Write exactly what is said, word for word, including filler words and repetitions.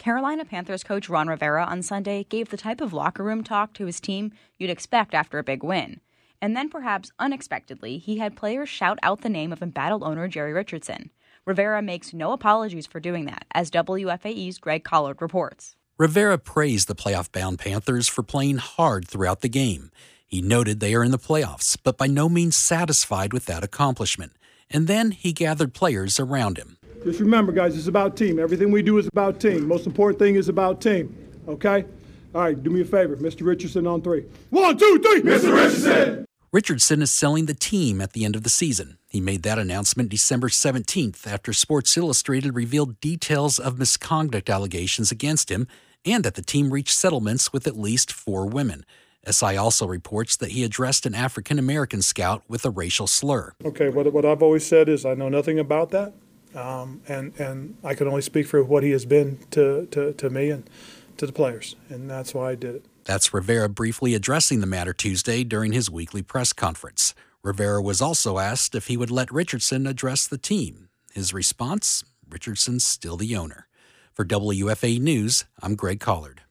Carolina Panthers coach Ron Rivera on Sunday gave the type of locker room talk to his team you'd expect after a big win. And then, perhaps unexpectedly, he had players shout out the name of embattled owner Jerry Richardson. Rivera makes no apologies for doing that, as W F A E's Greg Collard reports. Rivera praised the playoff-bound Panthers for playing hard throughout the game. He noted they are in the playoffs, but by no means satisfied with that accomplishment. And then he gathered players around him. Just remember, guys, it's about team. Everything we do is about team. Most important thing is about team, okay? All right, do me a favor. Mister Richardson on three. One, two, three! Mister Richardson! Richardson is selling the team at the end of the season. He made that announcement December seventeenth after Sports Illustrated revealed details of misconduct allegations against him and that the team reached settlements with at least four women. S I also reports that he addressed an African-American scout with a racial slur. Okay, what, what I've always said is I know nothing about that, um, and, and I can only speak for what he has been to, to, to me and to the players, and that's why I did it. That's Rivera briefly addressing the matter Tuesday during his weekly press conference. Rivera was also asked if he would let Richardson address the team. His response, Richardson's still the owner. For W F A News, I'm Greg Collard.